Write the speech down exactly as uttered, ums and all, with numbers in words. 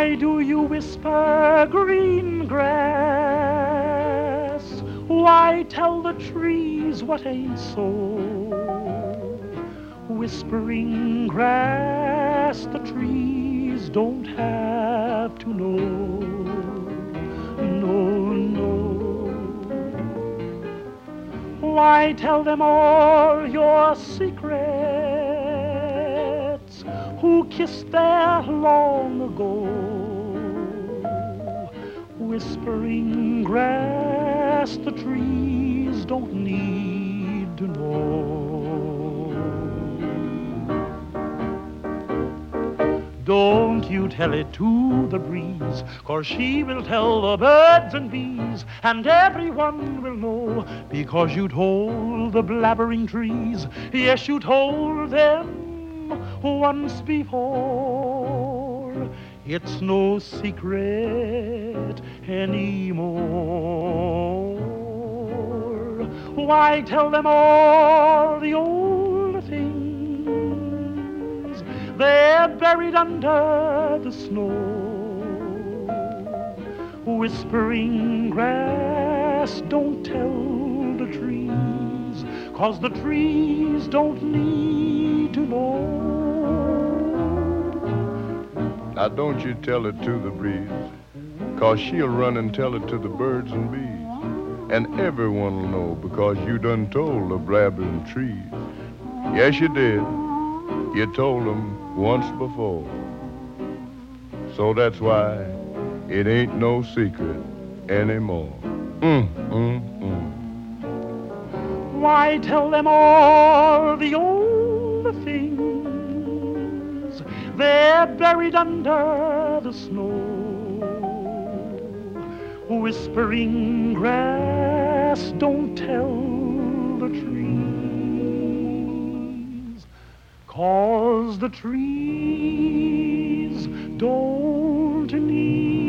Why do you whisper, green grass? Why tell the trees what ain't so? Whispering grass, the trees don't have to know. No, no. Why tell them all your secrets? Who kissed there long ago? Whispering grass, the trees don't need to know. Don't you tell it to the breeze, 'cause she will tell the birds and bees, and everyone will know, because you told the blabbering trees. Yes, you told them once before. It's no secret anymore. Why tell them all the old things? They're buried under the snow. Whispering grass, don't tell the trees, 'cause the trees don't need to know. Now don't you tell it to the breeze, 'cause she'll run and tell it to the birds and bees. And everyone will know, because you done told the blabbering trees. Yes, you did. You told them once before. So that's why it ain't no secret anymore. Mm, mm, mm. Why tell them all the old things? They're buried under the snow. Whispering grass, don't tell the trees, 'cause the trees don't need